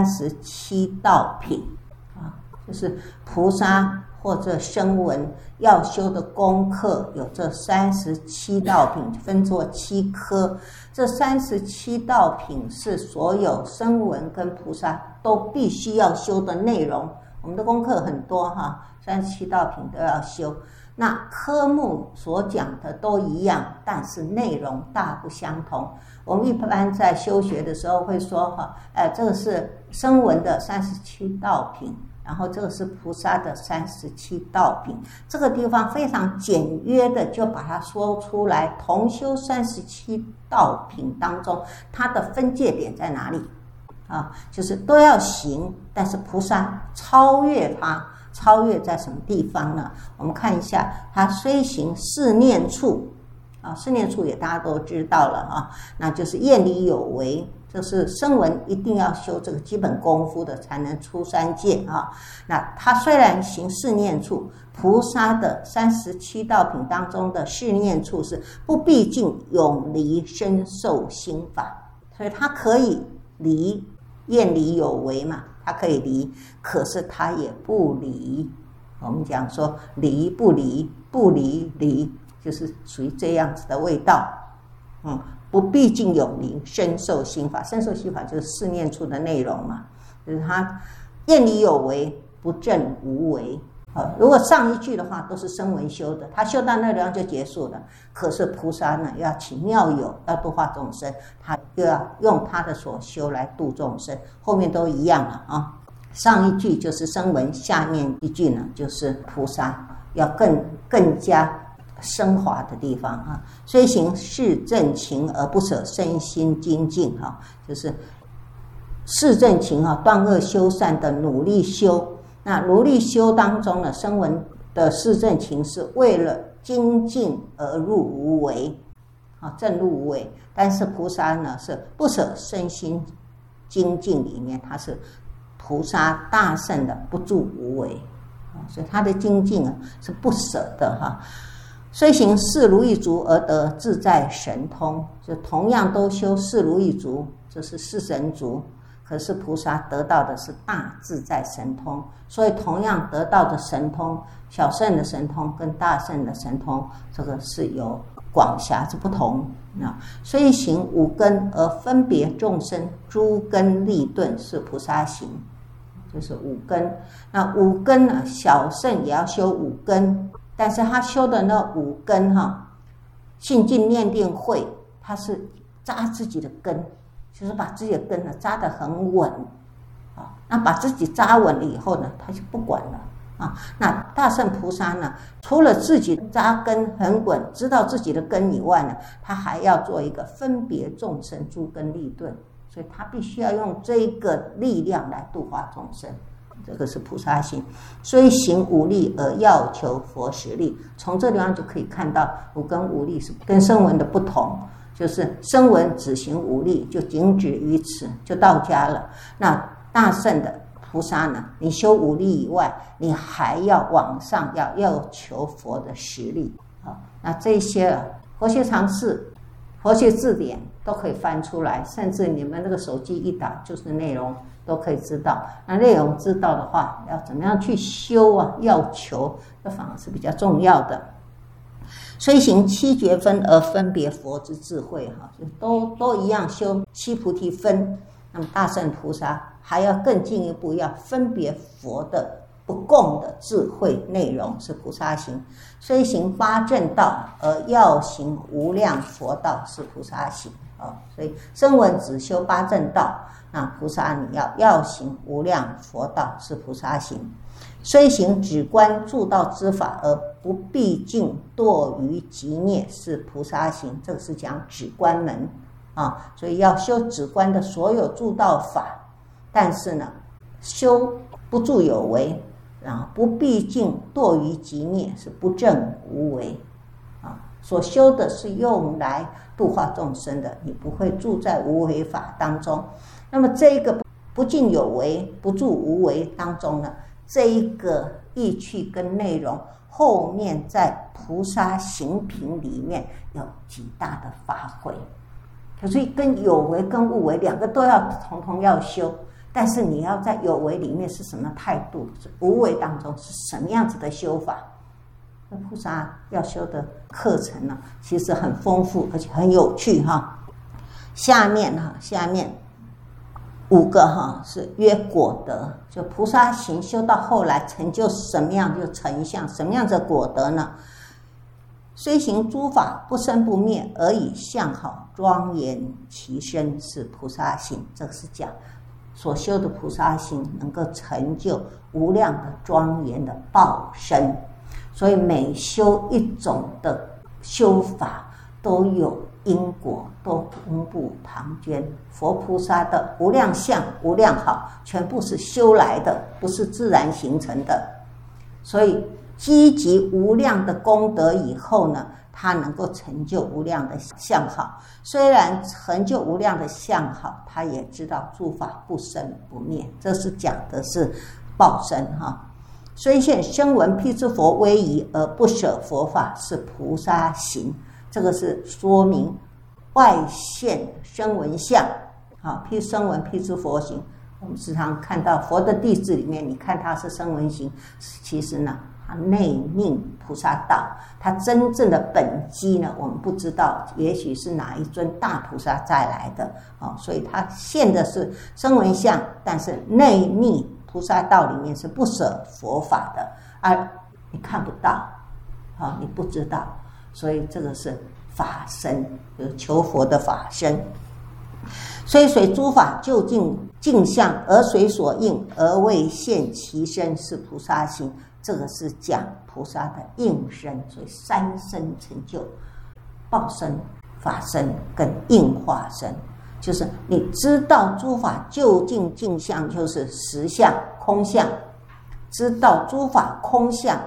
37道品啊，就是菩萨或者声闻要修的功课，有这37道品，分作7科。这37道品是所有声闻跟菩萨都必须要修的内容。我们的功课很多哈，37道品都要修。那科目所讲的都一样，但是内容大不相同。我们一般在修学的时候会说哈，这个是声闻的37道品，然后这个是菩萨的37道品，这个地方非常简约的就把它说出来。同修37道品当中，它的分界点在哪里啊？就是都要行，但是菩萨超越它，超越在什么地方呢？我们看一下，它虽行四念处啊，四念处也大家都知道了啊，那就是厌离有为。就是声闻一定要修这个基本功夫的，才能出三界啊。那他虽然行四念处，菩萨的37道品当中的四念处是不毕竟永离身受心法，所以他可以离，厌离有为嘛，他可以离，可是他也不离。我们讲说离不离，不离离，就是属于这样子的味道。不毕竟永离身受心法，身受心法就是四念处的内容嘛，就是他厌离有为，不正无为。如果上一句的话都是声闻修的，他修到那地方就结束了。可是菩萨呢，要起妙有，要度化众生，他又要用他的所修来度众生，后面都一样了啊。上一句就是声闻，下面一句呢就是菩萨，要更加升华的地方啊。虽行四正勤而不舍身心精进啊，就是四正勤啊，断恶修善的努力修。那努力修当中呢，声闻的四正勤是为了精进而入无为正入无为。但是菩萨呢是不舍身心精进里面，他是菩萨大圣的不住无为，所以他的精进是不舍的虽行四如意足而得自在神通，就同样都修四如意足，就是四神足，可是菩萨得到的是大自在神通。所以同样得到的神通，小圣的神通跟大圣的神通，这个是有广狭之不同。虽行五根而分别众生，诸根利钝是菩萨行，就是五根。那五根呢，小圣也要修五根，但是他修的那五根信进念定慧，他是扎自己的根，就是把自己的根扎得很稳那把自己扎稳了以后呢，他就不管了那大圣菩萨呢，除了自己扎根很稳，知道自己的根以外呢，他还要做一个分别众生，诸根利钝，所以他必须要用这个力量来度化众生，这个是菩萨行。虽行五力而要求佛实力，从这地方就可以看到五根五力是跟声闻的不同，就是声闻只行五力，就仅止于此，就到家了。那大圣的菩萨呢，你修五力以外，你还要往上要求佛的实力那这些佛学常识、佛学字典都可以翻出来，甚至你们那个手机一打就是内容，都可以知道。那内容知道的话，要怎么样去修要求，这反而是比较重要的。虽行七觉分而分别佛之智慧都一样修七菩提分。那么大圣菩萨还要更进一步，要分别佛的不共的智慧内容，是菩萨行。虽行八正道而要行无量佛道，是菩萨行所以声闻只修八正道，那菩萨你要行无量佛道，是菩萨行。虽行止观助道之法而不必尽堕于极灭，是菩萨行。这个是讲止观门所以要修止观的所有助道法，但是呢，修不住有为不必尽堕于极灭，是不正无为所修的是用来度化众生的，你不会住在无为法当中。那么这个不尽有为、不住无为当中呢，这一个意趣跟内容，后面在菩萨行品里面有极大的发挥。所以跟有为跟无为两个都要统要修，但是你要在有为里面是什么态度，无为当中是什么样子的修法。那菩萨要修的课程呢，其实很丰富而且很有趣下面五个是约果德，就菩萨行修到后来成就什么样就成像什么样的果德呢？虽行诸法不生不灭，而以相好庄严其身，是菩萨行。这个是讲所修的菩萨行能够成就无量的庄严的报身。所以每修一种的修法都有因果，都公布唐捐。佛菩萨的无量相无量好全部是修来的，不是自然形成的。所以积极无量的功德以后呢，他能够成就无量的相好。虽然成就无量的相好，他也知道诸法不生不灭，这是讲的是报身虽现声闻辟支佛威仪而不舍佛法，是菩萨行。这个是说明外现声闻相声闻辟支佛行。我们时常看到佛的弟子里面，你看他是声闻行，其实呢他内命菩萨道，他真正的本机呢我们不知道，也许是哪一尊大菩萨再来的所以他现的是声闻相，但是内密菩萨道里面是不舍佛法的，而你看不到你不知道，所以这个是法身，就是求佛的法身。虽随诸法究竟镜像，而随所应而未现其身，是菩萨行。这个是讲菩萨的应身，所以三身成就：报身、法身跟应化身。就是你知道诸法究竟镜像，就是实相、空相；知道诸法空相，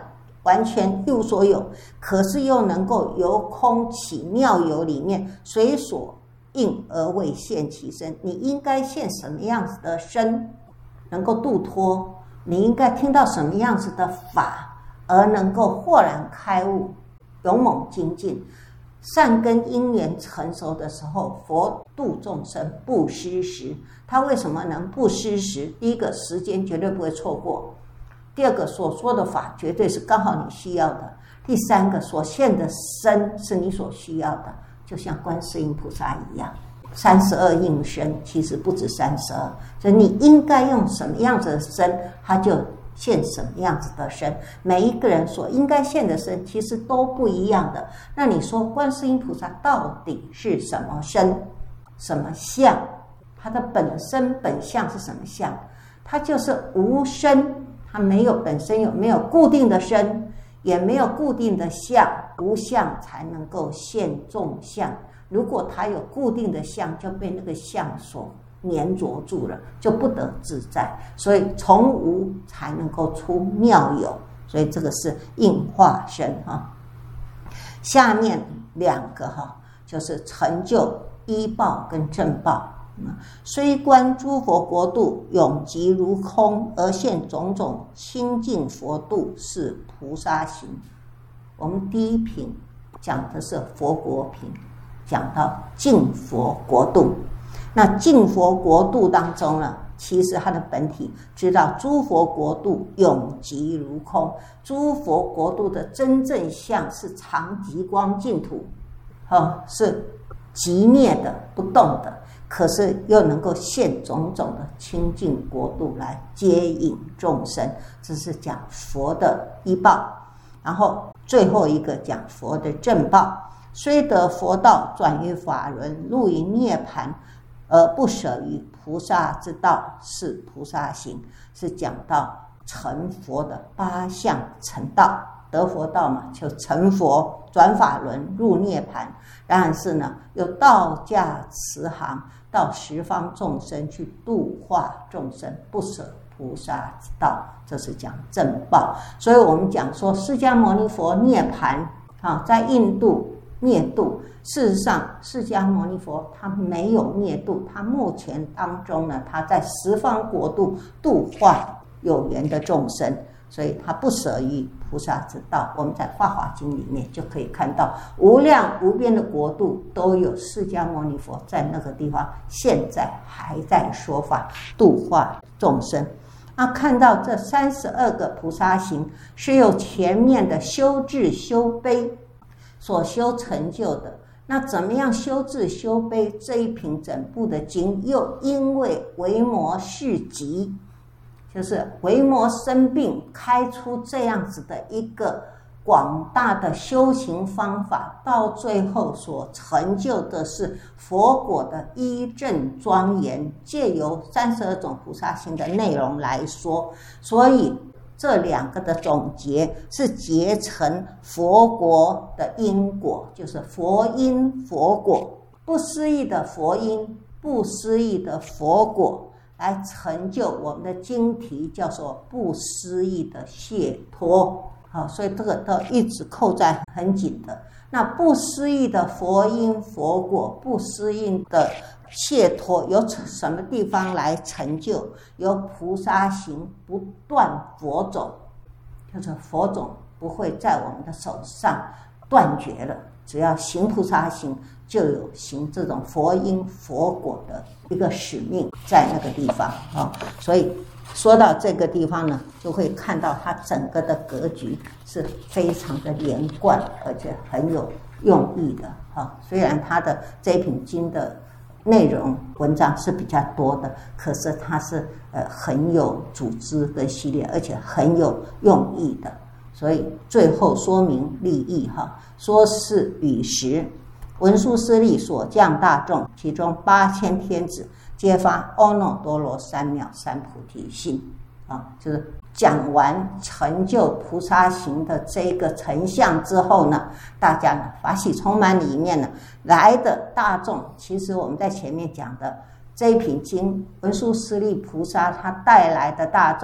完全一无所有，可是又能够由空起妙有里面随所应而为现其身。你应该现什么样子的身能够度脱，你应该听到什么样子的法而能够豁然开悟，勇猛精进。善根因缘成熟的时候，佛度众生不失时。他为什么能不失时？第一个，时间绝对不会错过；第二个，所说的法绝对是刚好你需要的；第三个，所现的身是你所需要的，就像观世音菩萨一样，32应身，其实不止32，所以你应该用什么样子的身，他就现什么样子的身。每一个人所应该现的身其实都不一样的。那你说观世音菩萨到底是什么身什么相？它的本身本相是什么相？它就是无身，它没有本身没有固定的身，也没有固定的相，无相才能够现众相。如果它有固定的相，就被那个相所黏着住了，就不得自在。所以从无才能够出妙有，所以这个是应化身哈。下面两个哈，就是成就依报跟正报。虽观诸佛国度永极如空，而现种种清净佛度，是菩萨行。我们第一品讲的是佛国品，讲到净佛国度。那净佛国度当中呢，其实它的本体知道诸佛国度永极如空，诸佛国度的真正相是常极光净土，是极灭的不动的，可是又能够现种种的清净国度来接引众生。这是讲佛的依报。然后最后一个讲佛的正报，虽得佛道，转于法轮，入于涅槃，而不舍于菩萨之道，是菩萨行。是讲到成佛的八相成道，得佛道嘛，就成佛，转法轮，入涅槃。当然是呢，有道驾慈航，到十方众生去度化众生，不舍菩萨之道，这是讲正报。所以我们讲说释迦牟尼佛涅槃在印度灭度，事实上释迦牟尼佛他没有灭度，他目前当中呢，他在十方国度度化有缘的众生，所以他不舍于菩萨之道。我们在《法华经》里面就可以看到，无量无边的国度都有释迦牟尼佛在那个地方，现在还在说法度化众生。看到这32个菩萨行是由前面的修智修悲所修成就的。那怎么样修智修悲？这一品整部的经又因为维摩示疾，就是维摩生病开出这样子的一个广大的修行方法，到最后所成就的是佛果的依正庄严，借由32种菩萨行的内容来说。所以这两个的总结是结成佛国的因果，就是佛因佛果，不思议的佛因，不思议的佛果，来成就我们的经题叫做不思议的解脱。所以这个都一直扣在很紧的。那不思议的佛因佛果，不思议的解脱，由什么地方来成就？由菩萨行不断佛种，就是佛种不会在我们的手上断绝了，只要行菩萨行，就有行这种佛因佛果的一个使命在那个地方。所以说到这个地方呢，就会看到它整个的格局是非常的连贯，而且很有用意的。虽然它的这一品经的内容文章是比较多的，可是它是很有组织跟系列，而且很有用意的。所以最后说明利益说是与时文殊师利所降大众，其中8000天子皆发阿耨多罗三藐三菩提心就是讲完成就菩萨行的这个成相之后呢，大家呢法喜充满里面呢来的大众，其实我们在前面讲的这一品经文殊师利菩萨他带来的大众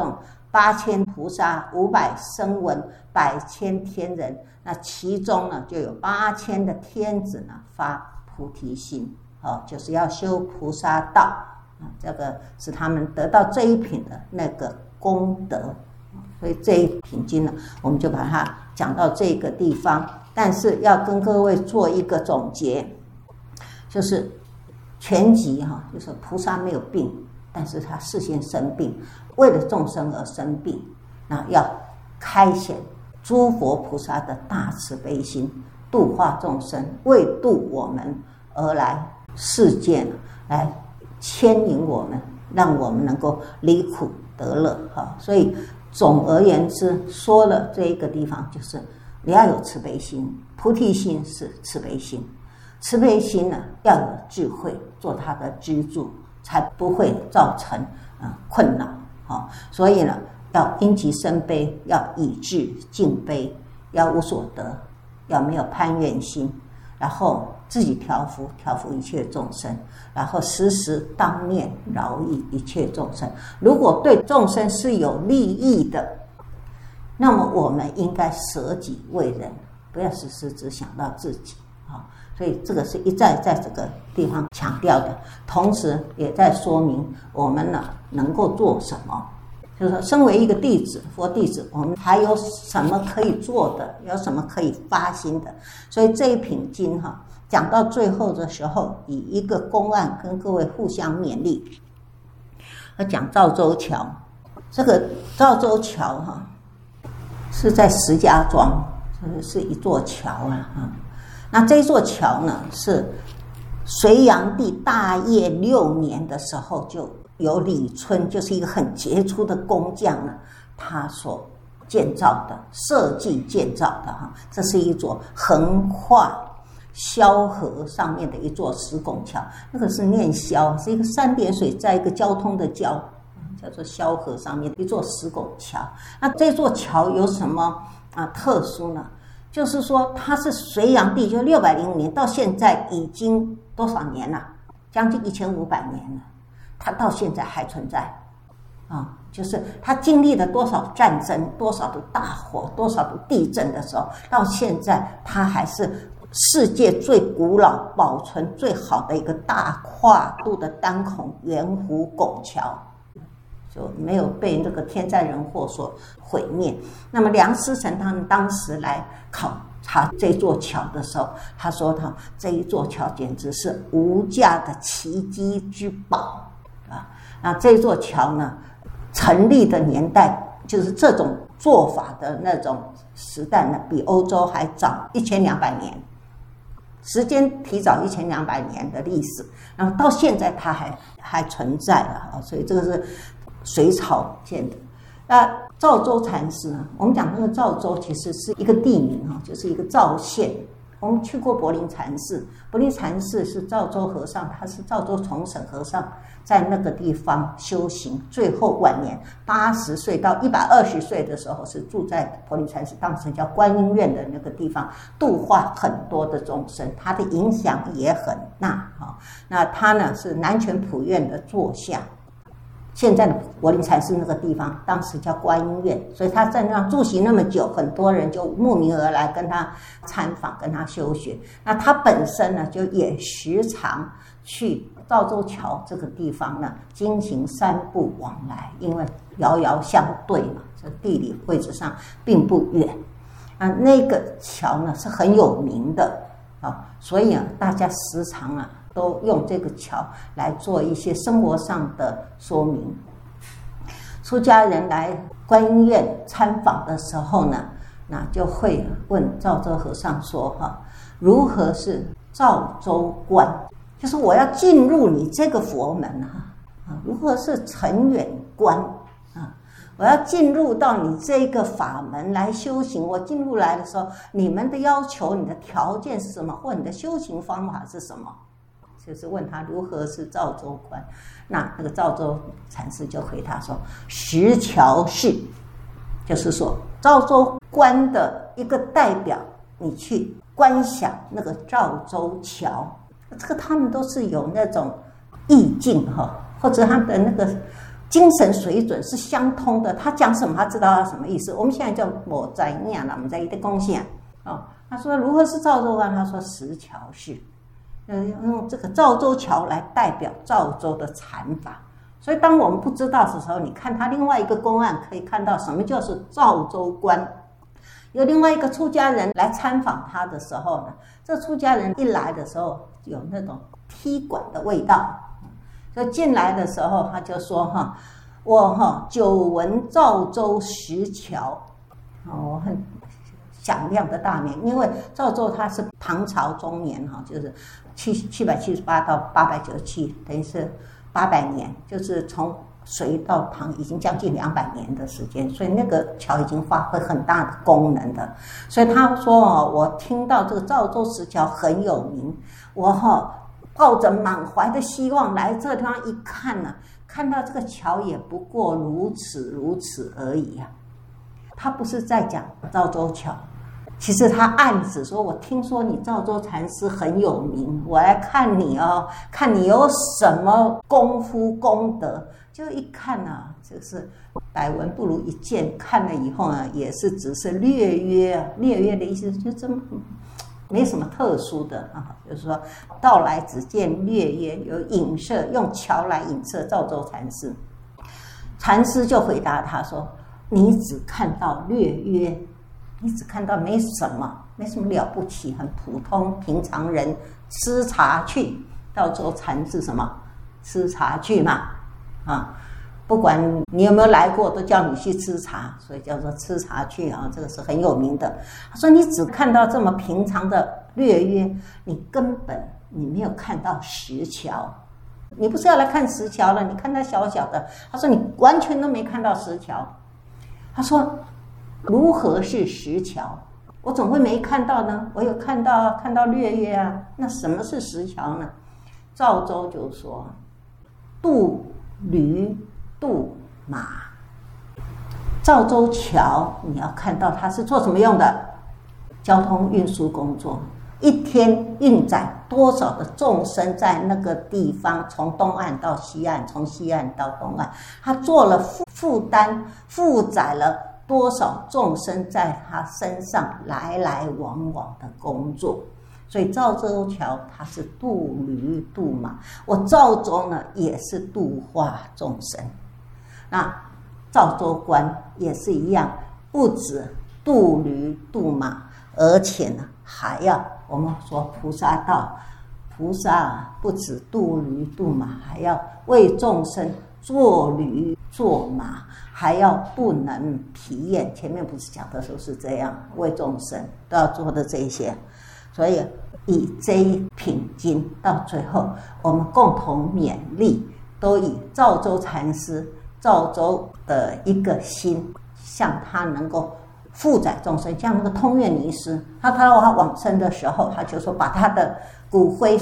8000菩萨，500声闻，100千天人，那其中呢就有8000的天子呢发菩提心，就是要修菩萨道，这个是他们得到这一品的那个功德。所以这一品经呢，我们就把它讲到这个地方。但是要跟各位做一个总结，就是全集就是菩萨没有病，但是他事先生病，为了众生而生病，那要开显诸佛菩萨的大慈悲心，度化众生，为度我们而来世界，来牵引我们，让我们能够离苦得乐。所以总而言之，说了这一个地方，就是你要有慈悲心，菩提心是慈悲心，慈悲心呢要有智慧做它的支柱，才不会造成困扰。所以呢，要因其生悲，要以智敬悲，要无所得，要没有攀怨心，然后自己调伏一切众生，然后时时当念饶益一切众生。如果对众生是有利益的，那么我们应该舍己为人，不要时时只想到自己。所以这个是一再在这个地方强调的，同时也在说明我们呢能够做什么。就是说，身为一个弟子，佛弟子，我们还有什么可以做的，有什么可以发心的。所以这一品经讲到最后的时候，以一个公案跟各位互相勉励。讲赵州桥，这个赵州桥是在石家庄，是一座桥那这座桥呢，是隋炀帝大业6年的时候，就由李春，就是一个很杰出的工匠呢，他所建造的，设计建造的这是一座横跨萧河上面的一座石拱桥，那个是念萧，是一个3点水在一个交通的交，叫做萧河上面一座石拱桥。那这座桥有什么特殊呢？就是说它是隋炀帝，就605年到现在已经多少年了？将近1500年了，它到现在还存在就是它经历了多少战争，多少的大火，多少的地震的时候，到现在它还是世界最古老、保存最好的一个大跨度的单孔圆弧拱桥，就没有被那个天灾人祸所毁灭。那么梁思成他们当时来考察这座桥的时候，他说这一座桥简直是无价的奇迹之宝那这座桥呢，成立的年代，就是这种做法的那种时代呢，比欧洲还早1200年，时间提早1200年的历史。然后到现在它还存在了所以这个是隋朝建的。那赵州禅师呢，我们讲那个赵州其实是一个地名就是一个赵县。我们去过柏林禅寺，柏林禅寺是赵州和尚，他是赵州重审和尚，在那个地方修行，最后晚年80岁到120岁的时候，是住在柏林禅寺，当时叫观音院的那个地方，度化很多的众生，他的影响也很大那他呢是南泉普院的座下，现在的柏林禅寺那个地方当时叫观音院，所以他在那住席那么久，很多人就慕名而来跟他参访，跟他修学。那他本身呢就也时常去赵州桥这个地方呢经行3步往来，因为遥遥相对嘛，这地理位置上并不远那个桥呢是很有名的所以大家时常都用这个桥来做一些生活上的说明。出家人来观音院参访的时候呢，那就会问赵州和尚说如何是赵州观，就是我要进入你这个佛门如何是成远观我要进入到你这个法门来修行，我进入来的时候，你们的要求，你的条件是什么，或你的修行方法是什么，就是问他如何是赵州观。那个赵州禅师就回答说，石桥是，就是说赵州观的一个代表，你去观想那个赵州桥，这个他们都是有那种意境或者他的那个精神水准是相通的，他讲什么他知道他什么意思。我们现在叫我在念了，我们在一个贡献哦。他说如何是赵州官？他说石桥式，用这个赵州桥来代表赵州的禅法。所以当我们不知道的时候，你看他另外一个公案可以看到什么叫是赵州官。有另外一个出家人来参访他的时候呢，这出家人一来的时候有那种踢馆的味道，所以进来的时候他就说我久闻赵州石桥，我很响亮的大名，因为赵州它是唐朝中年就是778到897，等于是800年，就是从隋到唐已经将近200年的时间，所以那个桥已经发挥很大的功能的。所以他说我听到这个赵州石桥很有名，我抱着满怀的希望来这地方一看呢，看到这个桥也不过如此而已啊。他不是在讲赵州桥，其实他暗指说，我听说你赵州禅师很有名，我来看你看你有什么功夫功德。就一看啊，就是百闻不如一见，看了以后呢，也是只是略约的意思，就这么没什么特殊的就是说到来只见略约，有影射，用桥来影射赵州禅师。禅师就回答他说，你只看到略约，你只看到没什么了不起，很普通平常人吃茶去。赵州禅是什么？吃茶去嘛不管你有没有来过，都叫你去吃茶，所以叫做吃茶去这个是很有名的。他说你只看到这么平常的略约，你根本没有看到石桥，你不是要来看石桥了，你看它小小的。他说你完全都没看到石桥。他说如何是石桥？我总会没看到呢，我有看到略约啊。那什么是石桥呢？赵州就说渡驴渡马。赵州桥你要看到它是做什么用的？交通运输工作，一天运载多少的众生在那个地方，从东岸到西岸，从西岸到东岸，他做了负担，负载了多少众生在他身上来来往往的工作。所以赵州桥它是渡驴渡马，我赵州呢也是度化众生。那赵州观也是一样，不止渡驴渡马，而且呢还要我们说菩萨道，菩萨不止渡驴渡马，还要为众生做驴做马，还要不能疲厌。前面不是讲的时候是这样，为众生都要做的这些。所以以这一品经到最后，我们共同勉励，都以赵州禅师赵州的一个心，像他能够负载众生，像那个通愿尼师，他往生的时候，他就说把他的骨灰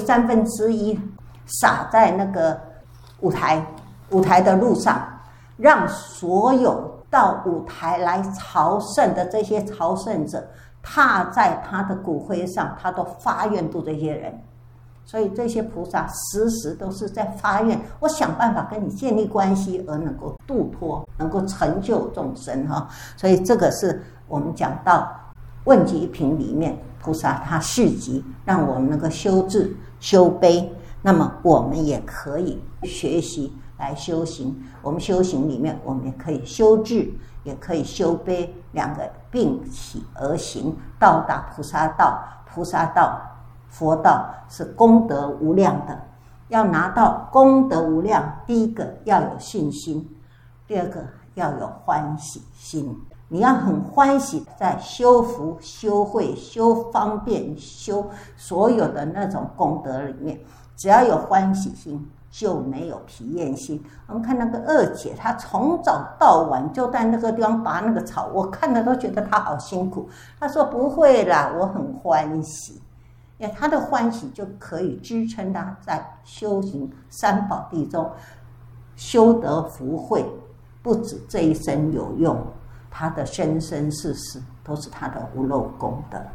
1/3撒在那个舞台的路上，让所有到舞台来朝圣的这些朝圣者踏在他的骨灰上，他都发愿度这些人。所以这些菩萨时时都是在发愿，我想办法跟你建立关系，而能够度脱，能够成就众生所以这个是我们讲到问疾品里面，菩萨他示集，让我们能够修智修悲。那么我们也可以学习来修行，我们修行里面，我们也可以修智，也可以修悲，两个并起而行，到达菩萨道。菩萨道佛道是功德无量的，要拿到功德无量，第一个要有信心，第二个要有欢喜心。你要很欢喜，在修福修慧修方便修所有的那种功德里面，只要有欢喜心，就没有疲厌心。我们看那个二姐，她从早到晚就在那个地方拔那个草，我看了都觉得她好辛苦。她说不会啦，我很欢喜。因为她的欢喜就可以支撑她在修行三宝地中修得福慧，不止这一生有用，她的生生世世都是她的无漏功德。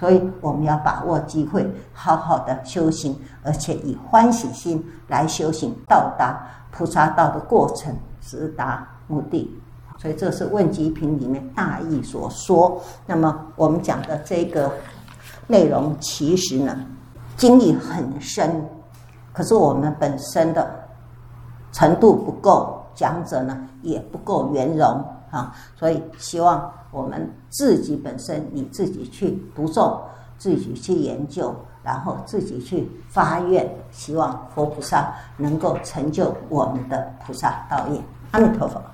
所以我们要把握机会，好好的修行，而且以欢喜心来修行，到达菩萨道的过程，直达目的。所以这是问机品里面大意所说。那么我们讲的这个内容，其实呢经历很深，可是我们本身的程度不够，讲者呢也不够圆融啊，所以希望我们自己本身，你自己去读诵，自己去研究，然后自己去发愿，希望佛菩萨能够成就我们的菩萨道业。阿弥陀佛。